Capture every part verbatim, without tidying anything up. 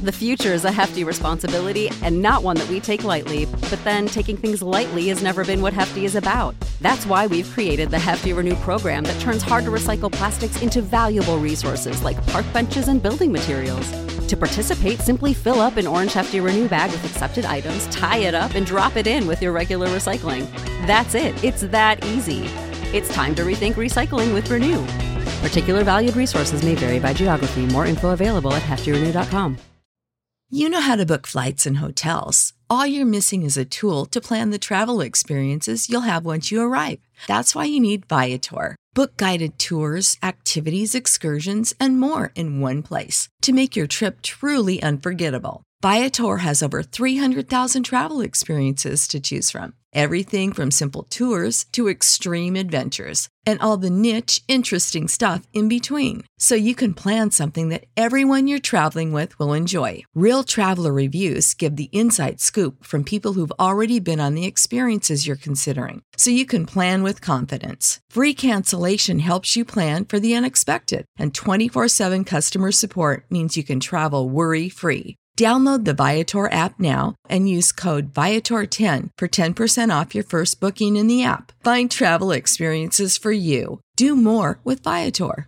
The future is a hefty responsibility and not one that we take lightly, but then taking things lightly has never been what Hefty is about. That's why we've created the Hefty Renew program that turns hard-to-recycle plastics into valuable resources like park benches and building materials. To participate, simply fill up an orange Hefty Renew bag with accepted items, tie it up, and drop it in with your regular recycling. That's it. It's that easy. It's time to rethink recycling with Renew. Particular valued resources may vary by geography. More info available at hefty renew dot com. You know how to book flights and hotels. All you're missing is a tool to plan the travel experiences you'll have once you arrive. That's why you need Viator. Book guided tours, activities, excursions, and more in one place to make your trip truly unforgettable. Viator has over three hundred thousand travel experiences to choose from. Everything from simple tours to extreme adventures and all the niche, interesting stuff in between. So you can plan something that everyone you're traveling with will enjoy. Real traveler reviews give the inside scoop from people who've already been on the experiences you're considering. So you can plan with confidence. Free cancellation helps you plan for the unexpected. And twenty-four seven customer support means you can travel worry-free. Download the Viator app now and use code Viator ten for ten percent off your first booking in the app. Find travel experiences for you. Do more with Viator.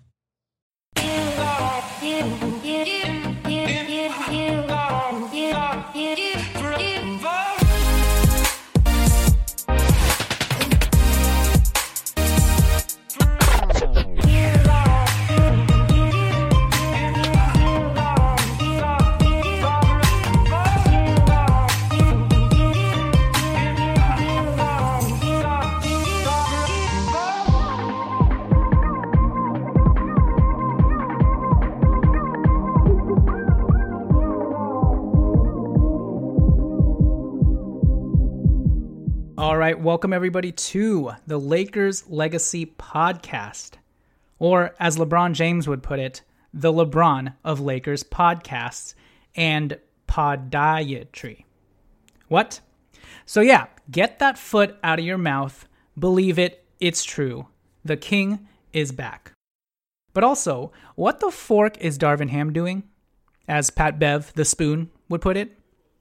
All right, welcome everybody to the Lakers Legacy Podcast, or as LeBron James would put it, the LeBron of Lakers podcasts and podiatry. What? So yeah, get that foot out of your mouth. Believe it, it's true. The king is back. But also, what the fork is Darvin Ham doing? As Pat Bev, the spoon, would put it.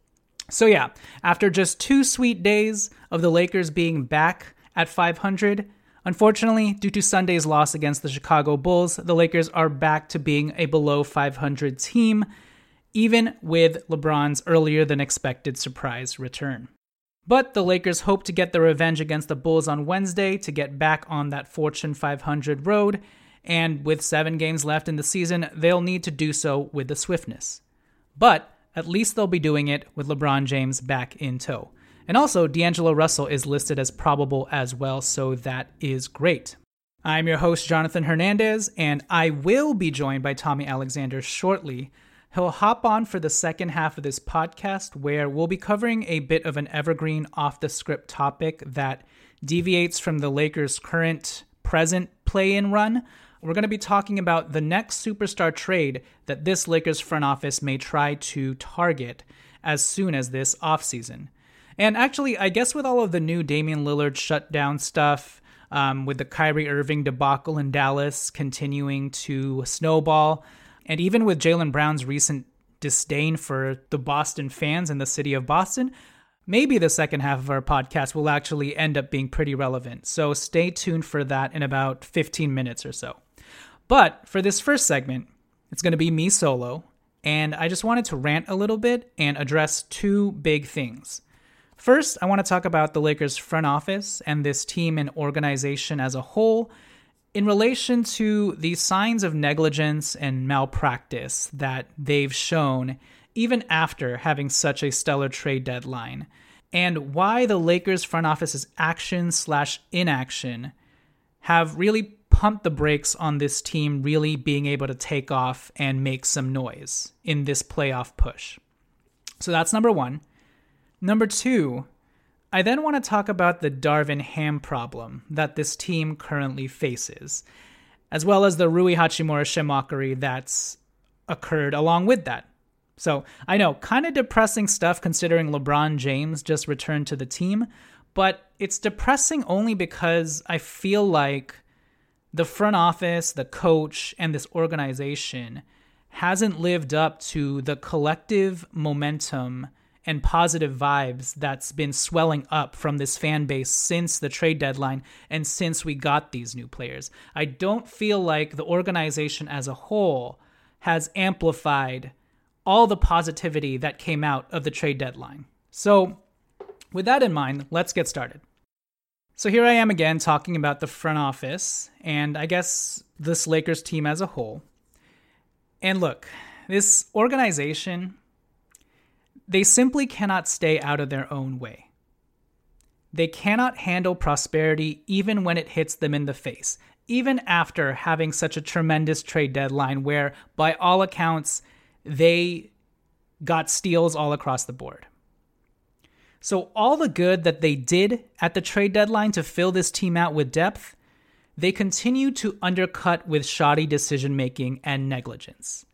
So yeah, after just two sweet days of the Lakers being back at five hundred, unfortunately, due to Sunday's loss against the Chicago Bulls, the Lakers are back to being a below five hundred team, even with LeBron's earlier than expected surprise return. But the Lakers hope to get the revenge against the Bulls on Wednesday to get back on that Fortune five hundred road, and with seven games left in the season, they'll need to do so with the swiftness. But at least they'll be doing it with LeBron James back in tow. And also, D'Angelo Russell is listed as probable as well, so that is great. I'm your host, Jonathan Hernandez, and I will be joined by Tommy Alexander shortly. He'll hop on for the second half of this podcast, where we'll be covering a bit of an evergreen off-the-script topic that deviates from the Lakers' current, present play-in run. We're going to be talking about the next superstar trade that this Lakers front office may try to target as soon as this offseason. And actually, I guess with all of the new Damian Lillard shutdown stuff, um, with the Kyrie Irving debacle in Dallas continuing to snowball, and even with Jaylen Brown's recent disdain for the Boston fans and the city of Boston, maybe the second half of our podcast will actually end up being pretty relevant. So stay tuned for that in about fifteen minutes or so. But for this first segment, it's going to be me solo, and I just wanted to rant a little bit and address two big things. First, I want to talk about the Lakers front office and this team and organization as a whole in relation to the signs of negligence and malpractice that they've shown even after having such a stellar trade deadline, and why the Lakers front office's action slash inaction have really pumped the brakes on this team really being able to take off and make some noise in this playoff push. So that's number one. Number two, I then want to talk about the Darvin Ham problem that this team currently faces, as well as the Rui Hachimura shemockery that's occurred along with that. So I know, kind of depressing stuff considering LeBron James just returned to the team, but it's depressing only because I feel like the front office, the coach, and this organization hasn't lived up to the collective momentum and positive vibes that's been swelling up from this fan base since the trade deadline and since we got these new players. I don't feel like the organization as a whole has amplified all the positivity that came out of the trade deadline. So with that in mind, let's get started. So here I am again talking about the front office and I guess this Lakers team as a whole. And look, this organization, they simply cannot stay out of their own way. They cannot handle prosperity even when it hits them in the face, even after having such a tremendous trade deadline where, by all accounts, they got steals all across the board. So all the good that they did at the trade deadline to fill this team out with depth, they continue to undercut with shoddy decision-making and negligence.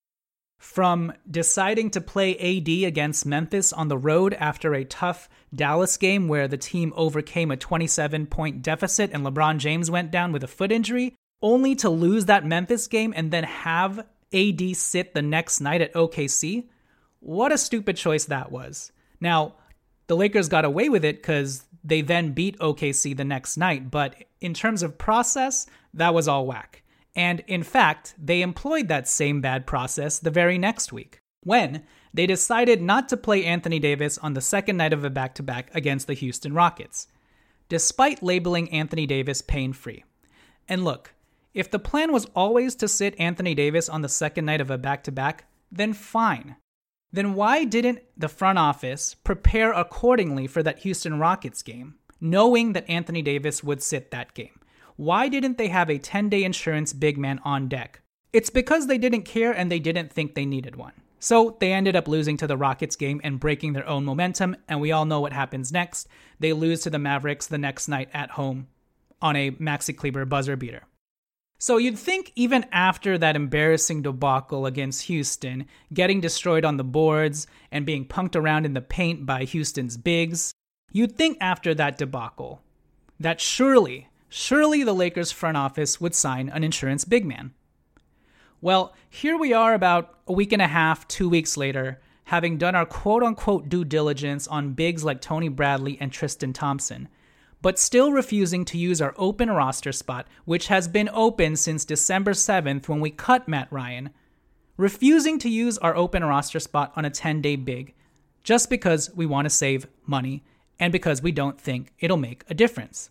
From deciding to play A D against Memphis on the road after a tough Dallas game where the team overcame a twenty-seven point deficit and LeBron James went down with a foot injury, only to lose that Memphis game and then have A D sit the next night at O K C, what a stupid choice that was. Now, the Lakers got away with it because they then beat O K C the next night, but in terms of process, that was all whack. And in fact, they employed that same bad process the very next week, when they decided not to play Anthony Davis on the second night of a back-to-back against the Houston Rockets, despite labeling Anthony Davis pain-free. And look, if the plan was always to sit Anthony Davis on the second night of a back-to-back, then fine. Then why didn't the front office prepare accordingly for that Houston Rockets game, knowing that Anthony Davis would sit that game? Why didn't they have a ten-day insurance big man on deck? It's because they didn't care and they didn't think they needed one. So they ended up losing to the Rockets game and breaking their own momentum, and we all know what happens next. They lose to the Mavericks the next night at home on a Maxi Kleber buzzer beater. So you'd think even after that embarrassing debacle against Houston, getting destroyed on the boards and being punked around in the paint by Houston's bigs, you'd think after that debacle that surely Surely the Lakers front office would sign an insurance big man. Well, here we are about a week and a half, two weeks later, having done our quote-unquote due diligence on bigs like Tony Bradley and Tristan Thompson, but still refusing to use our open roster spot, which has been open since December seventh when we cut Matt Ryan, refusing to use our open roster spot on a ten-day big, just because we want to save money and because we don't think it'll make a difference.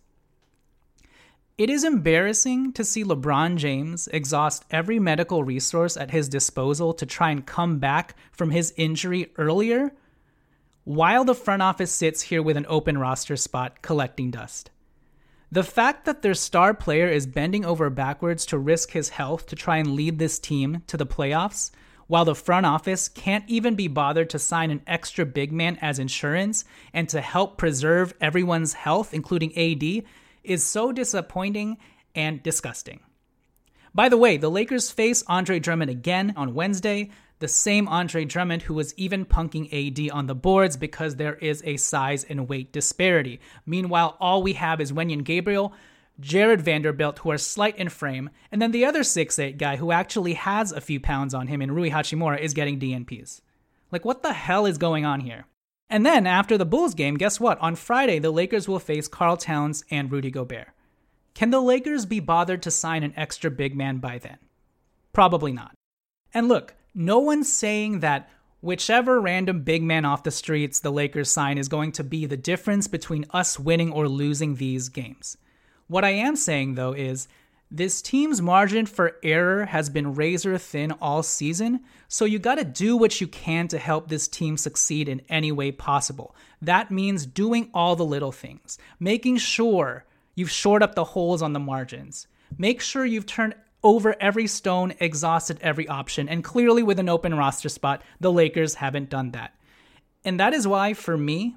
It is embarrassing to see LeBron James exhaust every medical resource at his disposal to try and come back from his injury earlier, while the front office sits here with an open roster spot collecting dust. The fact that their star player is bending over backwards to risk his health to try and lead this team to the playoffs, while the front office can't even be bothered to sign an extra big man as insurance and to help preserve everyone's health, including A D, is so disappointing and disgusting. By the way, the Lakers face Andre Drummond again on Wednesday, the same Andre Drummond who was even punking A D on the boards because there is a size and weight disparity. Meanwhile, all we have is Wenyen Gabriel, Jared Vanderbilt, who are slight in frame, and then the other six eight guy who actually has a few pounds on him in Rui Hachimura is getting D N Ps. Like, what the hell is going on here? And then, after the Bulls game, guess what? On Friday, the Lakers will face Karl Towns and Rudy Gobert. Can the Lakers be bothered to sign an extra big man by then? Probably not. And look, no one's saying that whichever random big man off the streets the Lakers sign is going to be the difference between us winning or losing these games. What I am saying, though, is this team's margin for error has been razor thin all season, so you gotta do what you can to help this team succeed in any way possible. That means doing all the little things, making sure you've shored up the holes on the margins, make sure you've turned over every stone, exhausted every option, and clearly with an open roster spot, the Lakers haven't done that. And that is why, for me,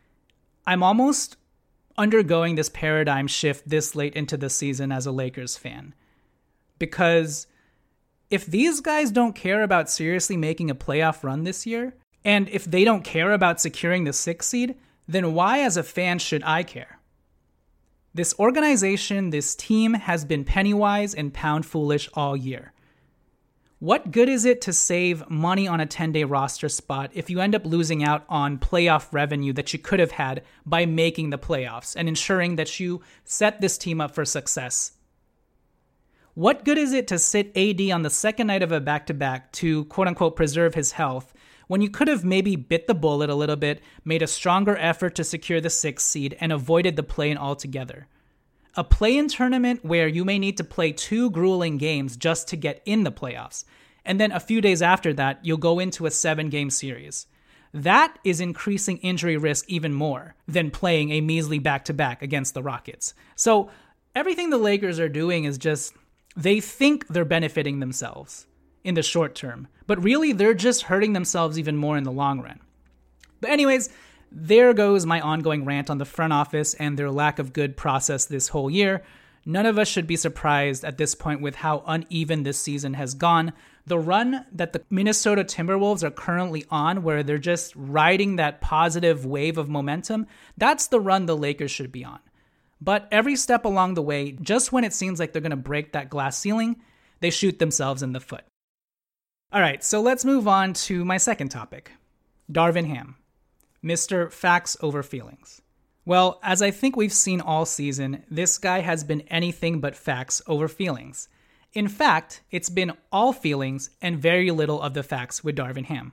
I'm almost undergoing this paradigm shift this late into the season as a Lakers fan. Because if these guys don't care about seriously making a playoff run this year, and if they don't care about securing the sixth seed, then why as a fan should I care? This organization, this team has been penny wise and pound foolish all year. What good is it to save money on a ten-day roster spot if you end up losing out on playoff revenue that you could have had by making the playoffs and ensuring that you set this team up for success? What good is it to sit A D on the second night of a back-to-back to quote-unquote preserve his health when you could have maybe bit the bullet a little bit, made a stronger effort to secure the sixth seed, and avoided the play-in altogether? A play-in tournament where you may need to play two grueling games just to get in the playoffs. And then a few days after that, you'll go into a seven-game series. That is increasing injury risk even more than playing a measly back-to-back against the Rockets. So everything the Lakers are doing is just, they think they're benefiting themselves in the short term, but really they're just hurting themselves even more in the long run. But anyways, there goes my ongoing rant on the front office and their lack of good process this whole year. None of us should be surprised at this point with how uneven this season has gone. The run that the Minnesota Timberwolves are currently on, where they're just riding that positive wave of momentum, that's the run the Lakers should be on. But every step along the way, just when it seems like they're going to break that glass ceiling, they shoot themselves in the foot. All right, so let's move on to my second topic, Darvin Ham. Mister Facts Over Feelings. Well, as I think we've seen all season, this guy has been anything but facts over feelings. In fact, it's been all feelings and very little of the facts with Darvin Ham.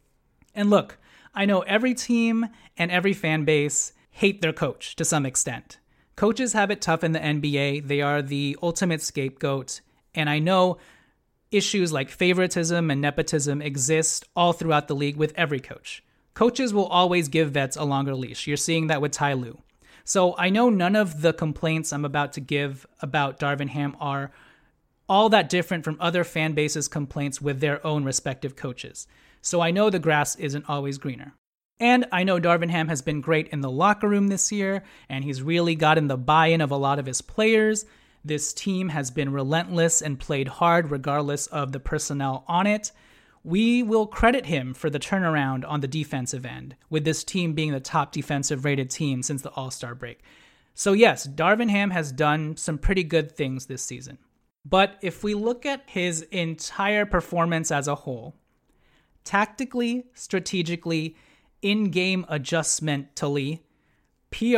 And look, I know every team and every fan base hate their coach to some extent. Coaches have it tough in the N B A. They are the ultimate scapegoat. And I know issues like favoritism and nepotism exist all throughout the league with every coach. Coaches will always give vets a longer leash. You're seeing that with Ty Lue. So I know none of the complaints I'm about to give about Darvin Ham are all that different from other fan bases' complaints with their own respective coaches. So I know the grass isn't always greener. And I know Darvin Ham has been great in the locker room this year, and he's really gotten the buy-in of a lot of his players. This team has been relentless and played hard regardless of the personnel on it. We will credit him for the turnaround on the defensive end, with this team being the top defensive rated team since the All-Star break. So yes, Darvin Ham has done some pretty good things this season. But if we look at his entire performance as a whole, tactically, strategically, in-game adjustmentally, P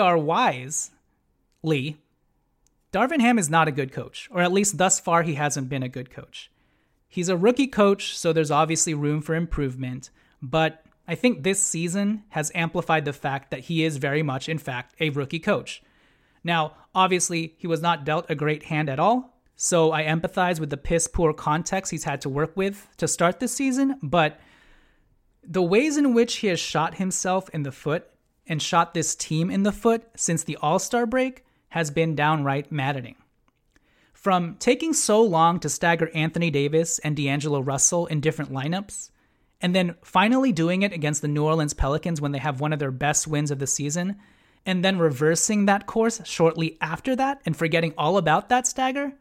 R-wise-ly, Darvin Ham is not a good coach, or at least thus far he hasn't been a good coach. He's a rookie coach, so there's obviously room for improvement, but I think this season has amplified the fact that he is very much, in fact, a rookie coach. Now, obviously, he was not dealt a great hand at all, so I empathize with the piss-poor context he's had to work with to start this season, but the ways in which he has shot himself in the foot and shot this team in the foot since the All-Star break has been downright maddening. From taking so long to stagger Anthony Davis and D'Angelo Russell in different lineups, and then finally doing it against the New Orleans Pelicans when they have one of their best wins of the season, and then reversing that course shortly after that and forgetting all about that stagger,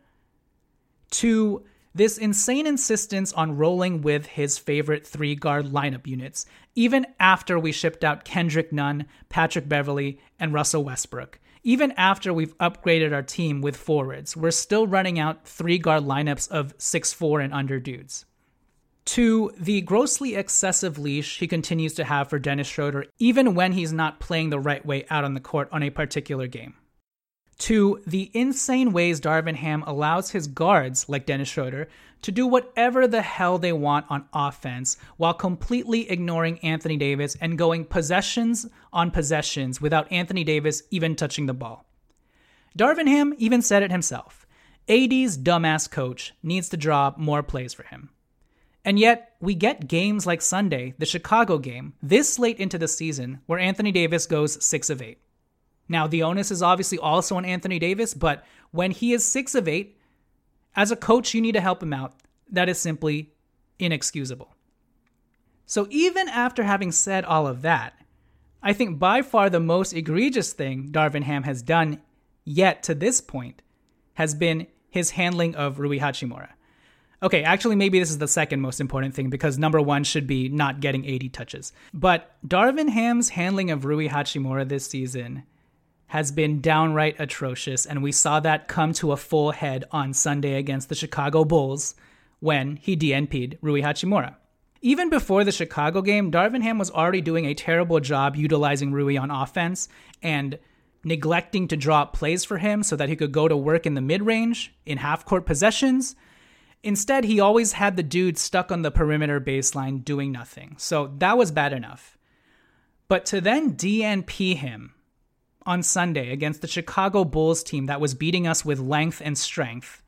to this insane insistence on rolling with his favorite three-guard lineup units, even after we shipped out Kendrick Nunn, Patrick Beverley, and Russell Westbrook. Even after we've upgraded our team with forwards, we're still running out three-guard lineups of six foot four and under dudes. To the grossly excessive leash he continues to have for Dennis Schroeder, even when he's not playing the right way out on the court on a particular game. To the insane ways Darvin Ham allows his guards, like Dennis Schroeder, to do whatever the hell they want on offense while completely ignoring Anthony Davis and going possessions on possessions without Anthony Davis even touching the ball. Darvin Ham even said it himself. A D's dumbass coach needs to draw more plays for him. And yet, we get games like Sunday, the Chicago game, this late into the season, where Anthony Davis goes six of eight. Now, the onus is obviously also on Anthony Davis, but when he is six of eight, as a coach, you need to help him out. That is simply inexcusable. So even after having said all of that, I think by far the most egregious thing Darvin Ham has done yet to this point has been his handling of Rui Hachimura. Okay, actually, maybe this is the second most important thing because number one should be not getting eighty touches. But Darvin Ham's handling of Rui Hachimura this season has been downright atrocious, and we saw that come to a full head on Sunday against the Chicago Bulls when he D N P'd Rui Hachimura. Even before the Chicago game, Darvin Ham was already doing a terrible job utilizing Rui on offense and neglecting to draw up plays for him so that he could go to work in the mid-range in half-court possessions. Instead, he always had the dude stuck on the perimeter baseline doing nothing. So that was bad enough. But to then D N P him on Sunday against the Chicago Bulls team that was beating us with length and strength,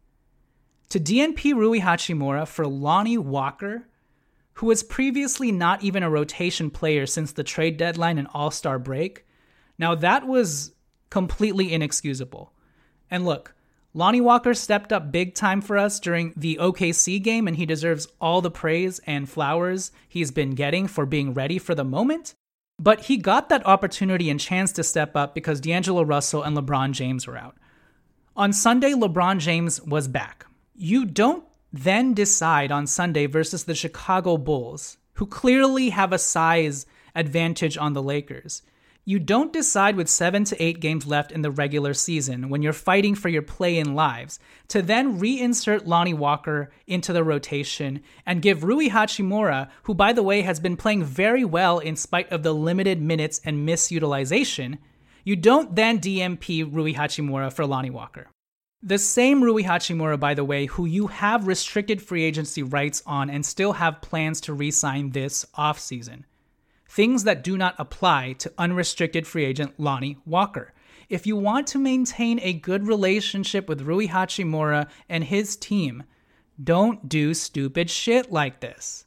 to D N P Rui Hachimura for Lonnie Walker, who was previously not even a rotation player since the trade deadline and All-Star break, now that was completely inexcusable. And look, Lonnie Walker stepped up big time for us during the O K C game, and he deserves all the praise and flowers he's been getting for being ready for the moment. But he got that opportunity and chance to step up because D'Angelo Russell and LeBron James were out. On Sunday, LeBron James was back. You don't then decide on Sunday versus the Chicago Bulls, who clearly have a size advantage on the Lakers. You don't decide with seven to eight games left in the regular season when you're fighting for your play-in lives to then reinsert Lonnie Walker into the rotation and give Rui Hachimura, who by the way has been playing very well in spite of the limited minutes and misutilization, you don't then D M P Rui Hachimura for Lonnie Walker. The same Rui Hachimura, by the way, who you have restricted free agency rights on and still have plans to re-sign this offseason. Things that do not apply to unrestricted free agent Lonnie Walker. If you want to maintain a good relationship with Rui Hachimura and his team, don't do stupid shit like this.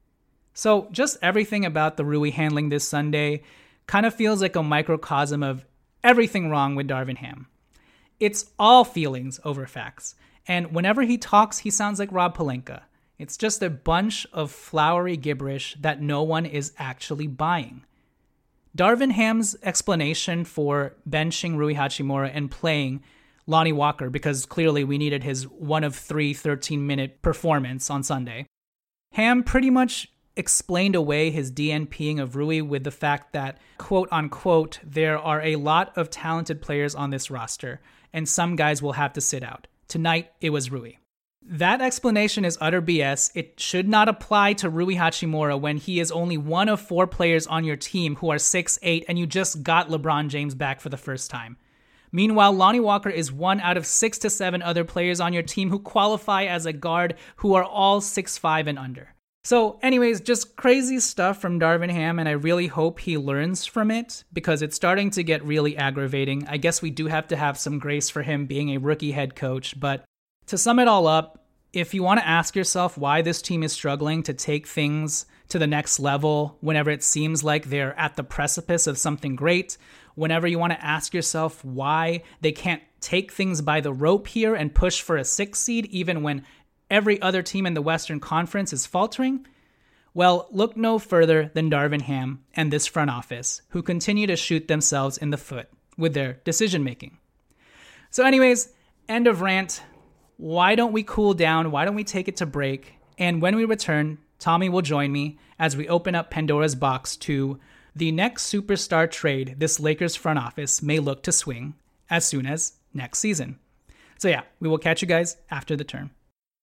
So just everything about the Rui handling this Sunday kind of feels like a microcosm of everything wrong with Darvin Ham. It's all feelings over facts. And whenever he talks, he sounds like Rob Pelinka. It's just a bunch of flowery gibberish that no one is actually buying. Darvin Ham's explanation for benching Rui Hachimura and playing Lonnie Walker, because clearly we needed his one of three thirteen-minute performance on Sunday. Ham pretty much explained away his DNPing of Rui with the fact that, quote unquote, there are a lot of talented players on this roster, and some guys will have to sit out. Tonight, it was Rui. That explanation is utter B S. It should not apply to Rui Hachimura when he is only one of four players on your team who are six eight and you just got LeBron James back for the first time. Meanwhile, Lonnie Walker is one out of six to seven other players on your team who qualify as a guard who are all six five and under. So anyways, just crazy stuff from Darvin Ham, and I really hope he learns from it because it's starting to get really aggravating. I guess we do have to have some grace for him being a rookie head coach, but to sum it all up, if you want to ask yourself why this team is struggling to take things to the next level whenever it seems like they're at the precipice of something great, whenever you want to ask yourself why they can't take things by the rope here and push for a six seed even when every other team in the Western Conference is faltering, well, look no further than Darvin Ham and this front office, who continue to shoot themselves in the foot with their decision-making. So anyways, end of rant. Why don't we cool down? Why don't we take it to break? And when we return, Tommy will join me as we open up Pandora's box to the next superstar trade this Lakers front office may look to swing as soon as next season. So yeah, we will catch you guys after the turn.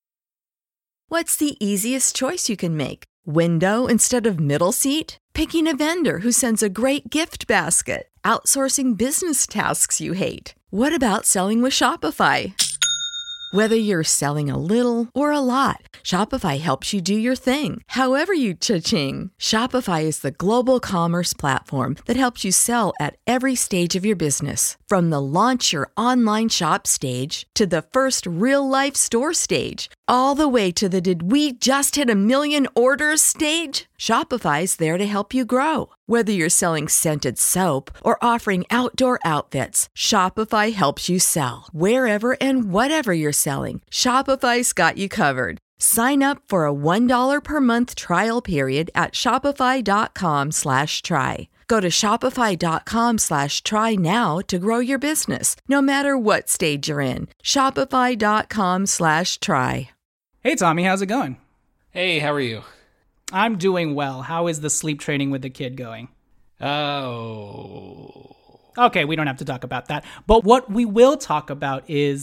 What's the easiest choice you can make? Window instead of middle seat? Picking a vendor who sends a great gift basket? Outsourcing business tasks you hate? What about selling with Shopify? Whether you're selling a little or a lot, Shopify helps you do your thing, however you cha-ching. Shopify is the global commerce platform that helps you sell at every stage of your business. From the launch your online shop stage to the first real-life store stage, all the way to the did we just hit a million orders stage. Shopify's there to help you grow. Whether you're selling scented soap or offering outdoor outfits, Shopify helps you sell. Wherever and whatever you're selling, Shopify's got you covered. Sign up for a one dollar per month trial period at shopify.com slash try. Go to shopify.com slash try now to grow your business, no matter what stage you're in. Shopify.com slash try. Hey, Tommy, how's it going? Hey, how are you? I'm doing well. How is the sleep training with the kid going? Oh. Okay, we don't have to talk about that. But what we will talk about is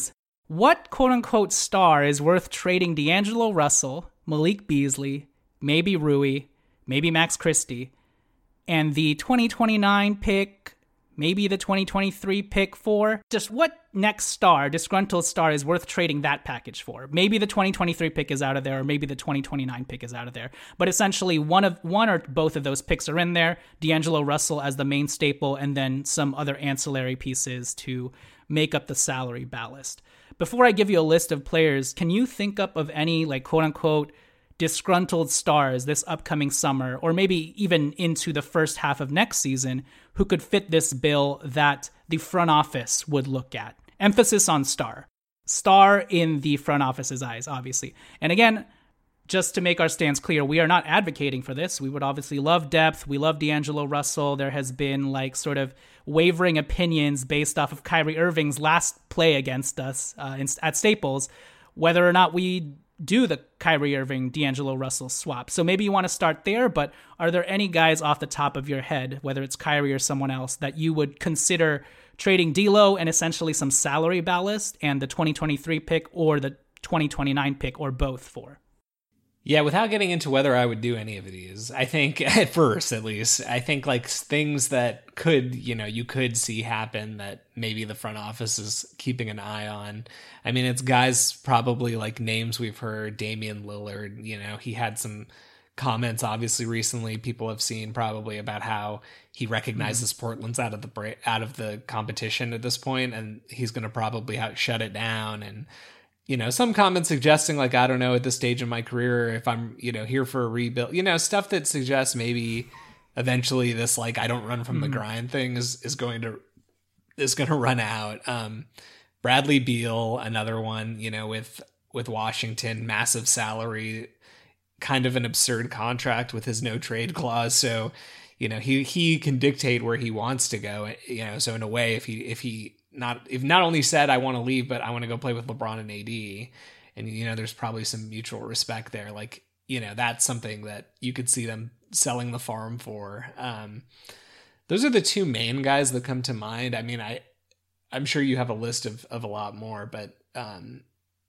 What quote-unquote star is worth trading D'Angelo Russell, Malik Beasley, maybe Rui, maybe Max Christie, and the twenty twenty-nine pick, maybe the twenty twenty-three pick for? Just what next star, disgruntled star, is worth trading that package for? Maybe the twenty twenty-three pick is out of there, or maybe the twenty twenty-nine pick is out of there. But essentially, one of one or both of those picks are in there. D'Angelo Russell as the main staple, and then some other ancillary pieces to make up the salary ballast. Before I give you a list of players, can you think up of any, like, quote-unquote disgruntled stars this upcoming summer, or maybe even into the first half of next season, who could fit this bill that the front office would look at? Emphasis on star. Star in the front office's eyes, obviously. And again, just to make our stance clear, we are not advocating for this. We would obviously love depth. We love D'Angelo Russell. There has been like sort of wavering opinions based off of Kyrie Irving's last play against us uh, in, at Staples, whether or not we do the Kyrie Irving, D'Angelo Russell swap. So maybe you want to start there, but are there any guys off the top of your head, whether it's Kyrie or someone else, that you would consider trading D'Lo and essentially some salary ballast and the twenty twenty-three pick or the twenty twenty-nine pick or both for? Yeah, without getting into whether I would do any of these, I think at first, at least, I think like things that could, you know, you could see happen that maybe the front office is keeping an eye on. I mean, it's guys probably like names we've heard, Damian Lillard, you know, he had some comments obviously recently people have seen probably about how he recognizes mm-hmm. Portland's out of the break, out of the competition at this point, and he's going to probably out, shut it down. And you know, some comments suggesting like, I don't know, at this stage in my career, if I'm, you know, here for a rebuild, you know, stuff that suggests maybe eventually this, like, I don't run from mm-hmm. the grind thing is, is going to, is going to run out. Um, Bradley Beal, another one, you know, with, with Washington, massive salary, kind of an absurd contract with his no trade clause. So, you know, he, he can dictate where he wants to go, you know, so in a way, if he, if he, Not if not only said I want to leave, but I want to go play with LeBron and A D, and you know there's probably some mutual respect there. Like you know that's something that you could see them selling the farm for. Um, those are the two main guys that come to mind. I mean, I I'm sure you have a list of of a lot more, but um,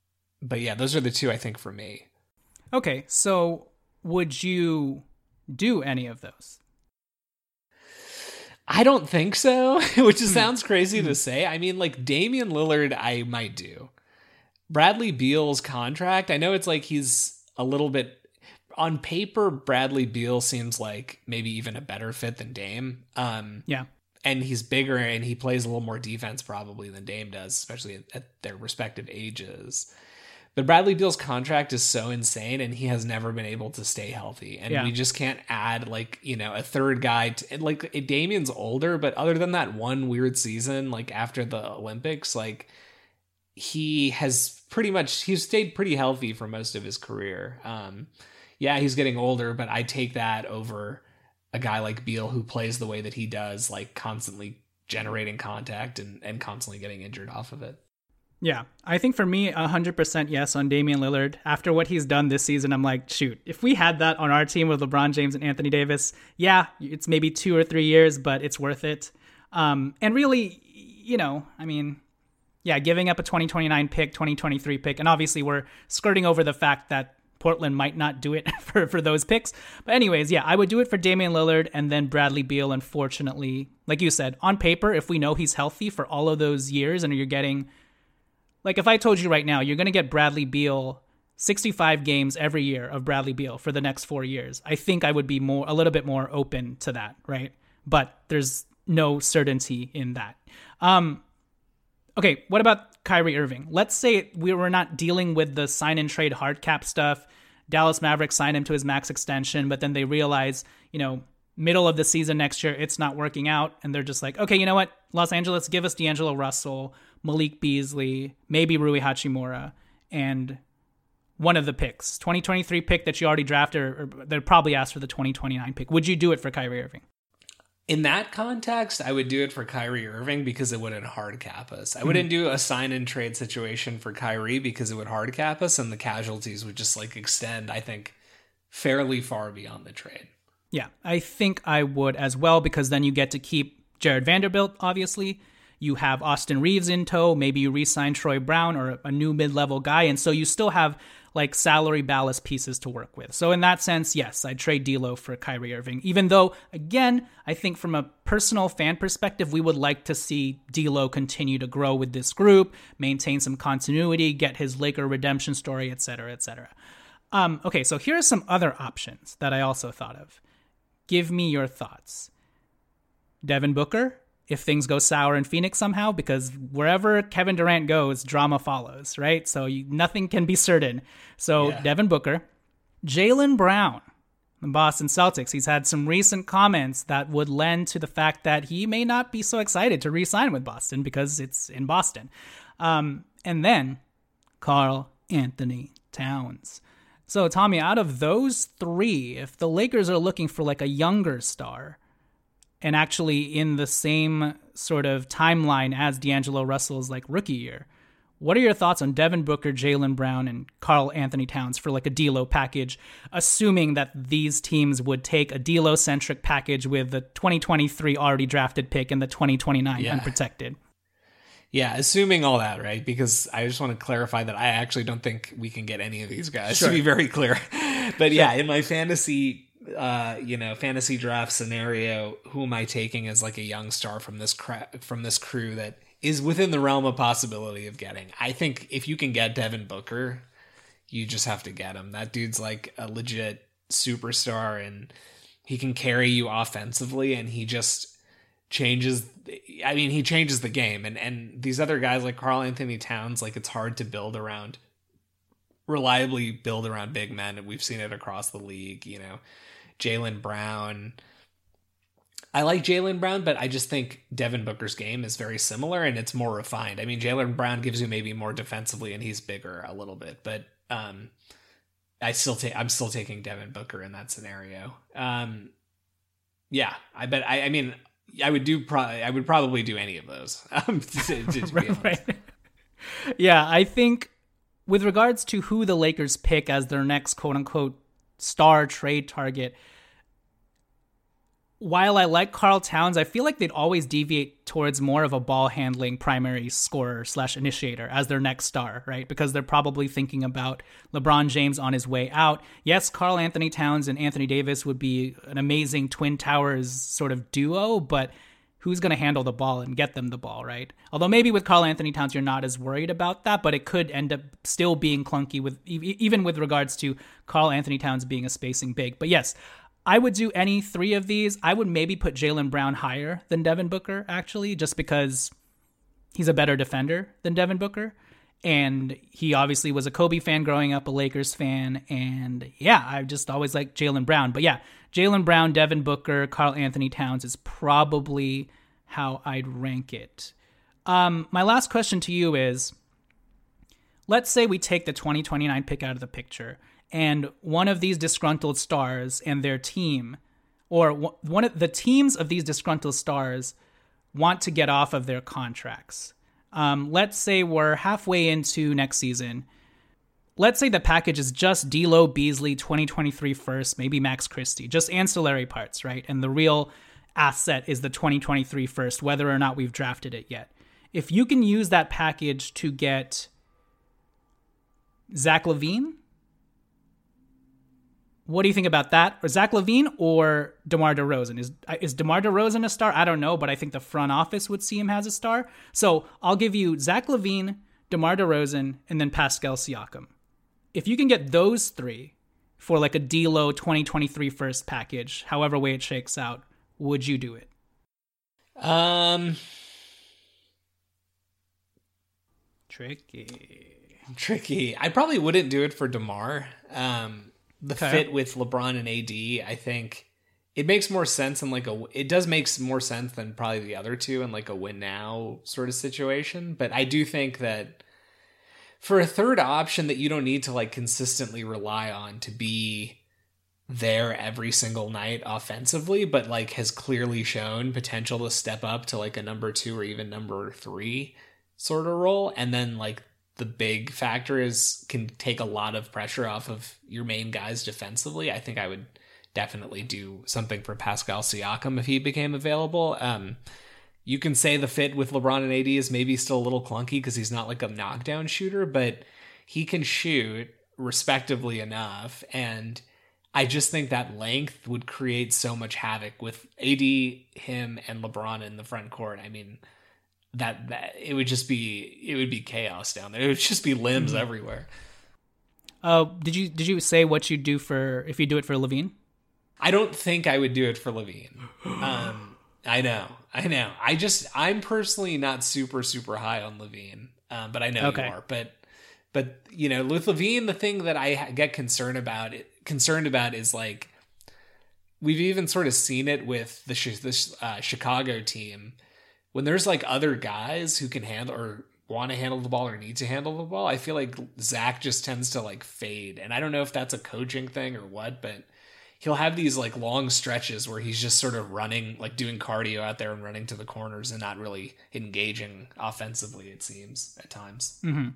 but yeah, those are the two I think for me. Okay, so would you do any of those? I don't think so, which sounds crazy to say. I mean, like, Damian Lillard, I might do. Bradley Beal's contract, I know it's like he's a little bit... On paper, Bradley Beal seems like maybe even a better fit than Dame. Um, yeah. And he's bigger, and he plays a little more defense probably than Dame does, especially at, at their respective ages. But Bradley Beal's contract is so insane, and he has never been able to stay healthy. And yeah. we just can't add, like, you know, a third guy. To, like, Damian's older, but other than that one weird season, like, after the Olympics, like, he has pretty much, he's stayed pretty healthy for most of his career. Um, yeah, he's getting older, but I take that over a guy like Beal who plays the way that he does, like, constantly generating contact and, and constantly getting injured off of it. Yeah, I think for me, one hundred percent yes on Damian Lillard. After what he's done this season, I'm like, shoot, if we had that on our team with LeBron James and Anthony Davis, yeah, it's maybe two or three years, but it's worth it. Um, and really, you know, I mean, yeah, giving up a twenty twenty-nine pick, twenty twenty-three pick, and obviously we're skirting over the fact that Portland might not do it for, for those picks. But anyways, yeah, I would do it for Damian Lillard and then Bradley Beal, unfortunately. Like you said, on paper, if we know he's healthy for all of those years and you're getting... Like, if I told you right now, you're going to get Bradley Beal, sixty-five games every year of Bradley Beal for the next four years, I think I would be more a little bit more open to that, right? But there's no certainty in that. Um, okay, what about Kyrie Irving? Let's say we were not dealing with the sign-and-trade hard cap stuff. Dallas Mavericks signed him to his max extension, but then they realize, you know, middle of the season next year, it's not working out. And they're just like, okay, you know what? Los Angeles, give us D'Angelo Russell, Malik Beasley, maybe Rui Hachimura, and one of the picks. twenty twenty-three pick that you already drafted, or, or they'd probably ask for the twenty twenty-nine pick. Would you do it for Kyrie Irving? In that context, I would do it for Kyrie Irving because it wouldn't hard cap us. I mm-hmm. wouldn't do a sign and trade situation for Kyrie because it would hard cap us, and the casualties would just like extend, I think, fairly far beyond the trade. Yeah, I think I would as well, because then you get to keep Jared Vanderbilt, obviously. You have Austin Reeves in tow. Maybe you re-sign Troy Brown or a new mid-level guy. And so you still have like salary ballast pieces to work with. So in that sense, yes, I'd trade D'Lo for Kyrie Irving, even though, again, I think from a personal fan perspective, we would like to see D'Lo continue to grow with this group, maintain some continuity, get his Laker redemption story, et cetera, et cetera. Um, okay, so here are some other options that I also thought of. Give me your thoughts. Devin Booker, if things go sour in Phoenix somehow, because wherever Kevin Durant goes, drama follows, right? So you, nothing can be certain. So yeah. Devin Booker, Jaylen Brown, the Boston Celtics. He's had some recent comments that would lend to the fact that he may not be so excited to re-sign with Boston because it's in Boston. Um, and then Karl Anthony Towns. So Tommy, out of those three, if the Lakers are looking for like a younger star, and actually in the same sort of timeline as D'Angelo Russell's like rookie year, what are your thoughts on Devin Booker, Jaylen Brown, and Karl Anthony Towns for like a D'Lo package, assuming that these teams would take a D'Lo-centric package with the twenty twenty-three already drafted pick and the twenty twenty-nine yeah. unprotected? Yeah, assuming all that, right? Because I just want to clarify that I actually don't think we can get any of these guys, sure. to be very clear. But yeah, in my fantasy... Uh, you know, fantasy draft scenario, who am I taking as like a young star from this cra- from this crew that is within the realm of possibility of getting? I think if you can get Devin Booker, you just have to get him. That dude's like a legit superstar, and he can carry you offensively, and he just changes. I mean, he changes the game. And and these other guys like Karl Anthony Towns, like it's hard to build around, reliably build around big men, and we've seen it across the league. You know. Jaylen Brown. I like Jaylen Brown, but I just think Devin Booker's game is very similar and it's more refined. I mean, Jaylen Brown gives you maybe more defensively and he's bigger a little bit, but um, I still take I'm still taking Devin Booker in that scenario. Um, yeah, I bet. I, I mean, I would do. Pro- I would probably do any of those. Um, to, to, to be honest. Right. Yeah, I think with regards to who the Lakers pick as their next quote unquote star trade target, while I like Karl Towns, I feel like they'd always deviate towards more of a ball handling primary scorer slash initiator as their next star, right? Because they're probably thinking about LeBron James on his way out. Yes, Karl Anthony Towns and Anthony Davis would be an amazing Twin Towers sort of duo, but who's going to handle the ball and get them the ball, right? Although maybe with Karl Anthony Towns, you're not as worried about that, but it could end up still being clunky with even with regards to Karl Anthony Towns being a spacing big. But yes, I would do any three of these. I would maybe put Jaylen Brown higher than Devin Booker, actually, just because he's a better defender than Devin Booker. And he obviously was a Kobe fan growing up, a Lakers fan. And yeah, I just always liked Jaylen Brown. But yeah, Jaylen Brown, Devin Booker, Karl Anthony Towns is probably how I'd rank it. Um, my last question to you is, let's say we take the twenty twenty-nine pick out of the picture, and one of these disgruntled stars and their team, or one of the teams of these disgruntled stars want to get off of their contracts. Um, let's say we're halfway into next season. Let's say the package is just D'Lo, Beasley, twenty twenty-three first, maybe Max Christie, just ancillary parts, right? And the real asset is the twenty twenty-three first, whether or not we've drafted it yet. If you can use that package to get Zach LaVine, what do you think about that? Or Zach LaVine or DeMar DeRozan? Is is DeMar DeRozan a star? I don't know, but I think the front office would see him as a star. So I'll give you Zach LaVine, DeMar DeRozan, and then Pascal Siakam. If you can get those three for like a D'Lo twenty twenty-three first package, however way it shakes out, would you do it? Um, tricky. Tricky. I probably wouldn't do it for DeMar. Um, the okay. fit with LeBron and A D, I think it makes more sense in like a. It does make more sense than probably the other two in like a win now sort of situation. But I do think that for a third option that you don't need to like consistently rely on to be there every single night offensively, but like has clearly shown potential to step up to like a number two or even number three sort of role. And then like the big factor is can take a lot of pressure off of your main guys defensively. I think I would definitely do something for Pascal Siakam if he became available. Um, You can say the fit with LeBron and A D is maybe still a little clunky because he's not like a knockdown shooter, but he can shoot respectively enough. And I just think that length would create so much havoc with A D, him, and LeBron in the front court. I mean, that, that it would just be it would be chaos down there. It would just be limbs mm-hmm. everywhere. Uh, did you did you say what you do for if you do it for LaVine? I don't think I would do it for LaVine. Um, I know, I know. I just I'm personally not super super high on LaVine, um, but I know okay. you are. But but you know, with LaVine, the thing that I get concerned about concerned about is like we've even sort of seen it with the this uh, Chicago team when there's like other guys who can handle or want to handle the ball or need to handle the ball. I feel like Zach just tends to like fade, and I don't know if that's a coaching thing or what, but he'll have these like long stretches where he's just sort of running, like doing cardio out there and running to the corners and not really engaging offensively, it seems at times. Mm-hmm.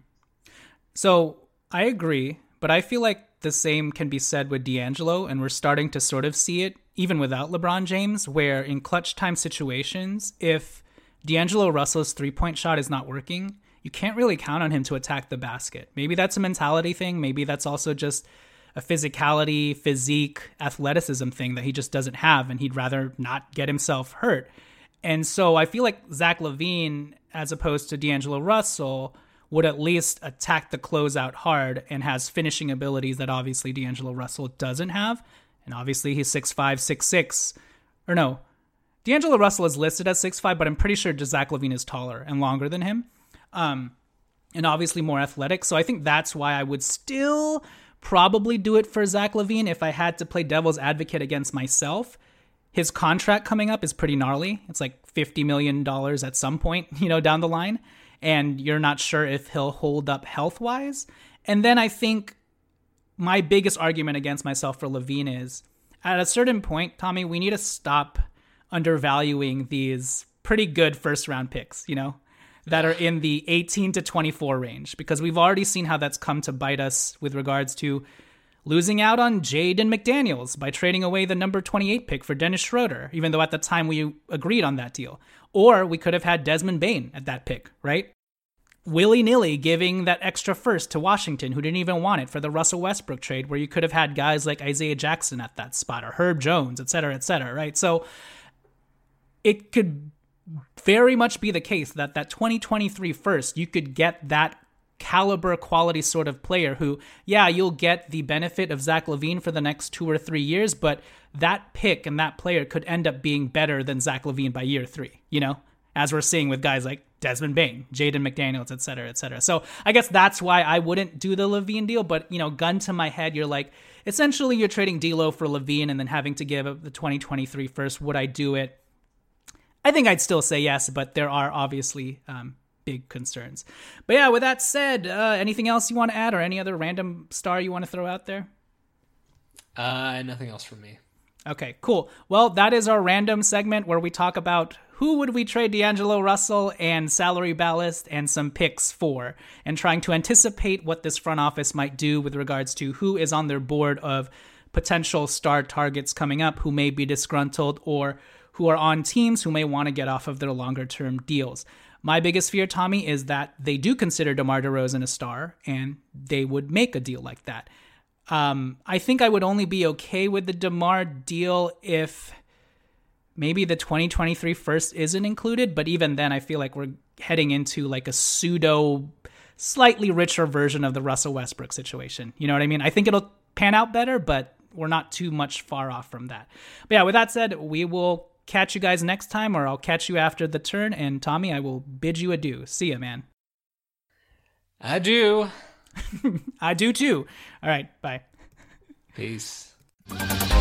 So I agree, but I feel like the same can be said with D'Angelo, and we're starting to sort of see it even without LeBron James, where in clutch time situations, if D'Angelo Russell's three-point shot is not working, you can't really count on him to attack the basket. Maybe that's a mentality thing. Maybe that's also just a physicality, physique, athleticism thing that he just doesn't have, and he'd rather not get himself hurt. And so I feel like Zach LaVine, as opposed to D'Angelo Russell, would at least attack the closeout hard and has finishing abilities that obviously D'Angelo Russell doesn't have. And obviously he's six five, six six. Or no, D'Angelo Russell is listed as six five, but I'm pretty sure Zach LaVine is taller and longer than him. Um, and obviously more athletic. So I think that's why I would still probably do it for Zach LaVine if I had to play devil's advocate against myself. His contract coming up is pretty gnarly. It's like fifty million dollars at some point, you know, down the line. And you're not sure if he'll hold up health-wise. And then I think my biggest argument against myself for LaVine is, at a certain point, Tommy, we need to stop undervaluing these pretty good first-round picks, you know, that are in the eighteen to twenty-four range. Because we've already seen how that's come to bite us with regards to losing out on Jaden McDaniels by trading away the number twenty-eight pick for Dennis Schroeder, even though at the time we agreed on that deal. Or we could have had Desmond Bane at that pick, right? Willy-nilly giving that extra first to Washington, who didn't even want it, for the Russell Westbrook trade, where you could have had guys like Isaiah Jackson at that spot, or Herb Jones, et cetera, et cetera, right? So it could very much be the case that that twenty twenty-three first, you could get that caliber quality sort of player who, yeah, you'll get the benefit of Zach LaVine for the next two or three years, but that pick and that player could end up being better than Zach LaVine by year three, you know, as we're seeing with guys like Desmond Bane, Jaden McDaniels, et cetera, et cetera. So I guess that's why I wouldn't do the LaVine deal, but, you know, gun to my head, you're like, essentially you're trading D'Lo for LaVine and then having to give the twenty twenty-three first. Would I do it? I think I'd still say yes, but there are obviously um, big concerns. But yeah, with that said, uh, anything else you want to add or any other random star you want to throw out there? Uh, nothing else from me. Okay, cool. Well, that is our random segment where we talk about who would we trade D'Angelo Russell and salary ballast and some picks for, and trying to anticipate what this front office might do with regards to who is on their board of potential star targets coming up who may be disgruntled or who are on teams who may want to get off of their longer-term deals. My biggest fear, Tommy, is that they do consider DeMar DeRozan a star, and they would make a deal like that. Um, I think I would only be okay with the DeMar deal if maybe the twenty twenty-three first isn't included, but even then I feel like we're heading into like a pseudo, slightly richer version of the Russell Westbrook situation. You know what I mean? I think it'll pan out better, but we're not too much far off from that. But yeah, with that said, we will catch you guys next time, or I'll catch you after the turn. And Tommy, I will bid you adieu. See ya, man. I do. I do too. All right. Bye. Peace.